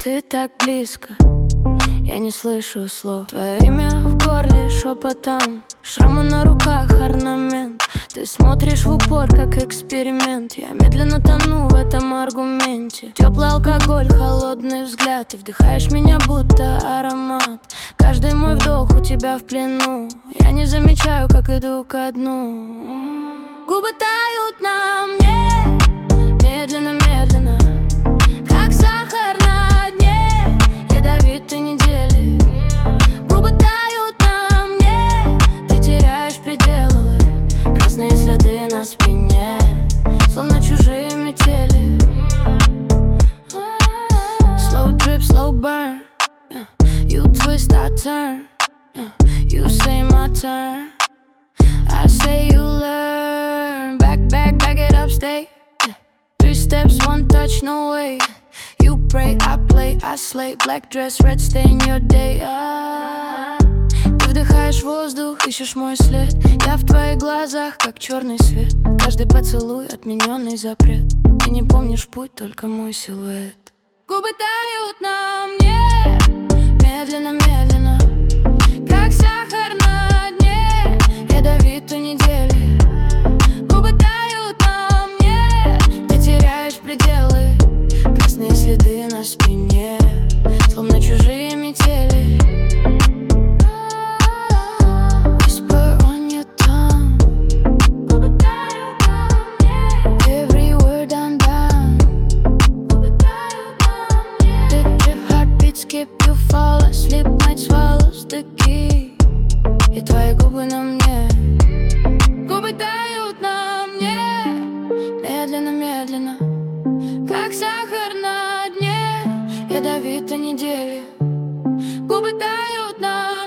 Ты так близко, я не слышу слов. Твое имя в горле шепотом, шрамы на руках орнамент. Ты смотришь в упор, как эксперимент. Я медленно тону в этом аргументе. Теплый алкоголь, холодный взгляд. Ты вдыхаешь меня, будто аромат. Каждый мой вдох у тебя в плену. Я не замечаю, как иду ко дну. Губы тают на мне, медленно-медленно, как сахар на дне ядовитой недели. Губы тают на мне, ты теряешь пределы. Красные следы на спине, словно чужие метели. Slow drip, slow burn, you twist, I turn, you say my turn, I say you learn. Back it up, stay. 3 steps, 1 touch, no way. You pray, I play, I slay. Black dress, red stain your day. Ты вдыхаешь воздух, ищешь мой след. Я в твоих глазах, как черный свет. Каждый поцелуй, отмененный запрет. Ты не помнишь путь, только мой силуэт. Губы тают на мне, медленно-медленно, как сахар на дне ядовитой недели. Губы тают на мне, ты теряешь пределы. Красные следы на спине, словно чужие метели. Whisper on your tongue, губы тают на мне, every word undone. Губы тают на мне, drip, heartbeats keep you fall asleep, night swallows the key. И твои губы на мне, губы тают на мне, медленно-медленно, как сахар на дне ядовитой недели. Губы тают на